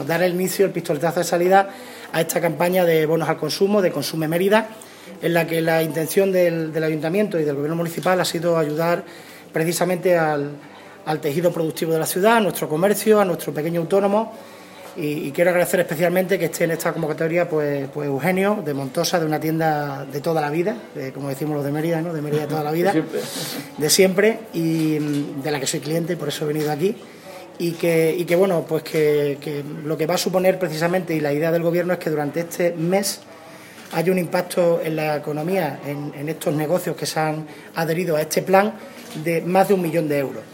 Dar el inicio, el pistoletazo de salida a esta campaña de bonos al consumo, de Consume Mérida, en la que la intención del Ayuntamiento y del Gobierno municipal ha sido ayudar precisamente al tejido productivo de la ciudad, a nuestro comercio, a nuestro pequeño autónomo. Y quiero agradecer especialmente que esté en esta convocatoria pues Eugenio, de Montosa, de una tienda de toda la vida, como decimos los de Mérida, ¿no? De Mérida de toda la vida, de siempre, y de la que soy cliente, y por eso he venido aquí. Y que bueno, pues que lo que va a suponer precisamente, y la idea del Gobierno, es que durante este mes haya un impacto en la economía, en estos negocios que se han adherido a este plan, de más de 1 millón de euros.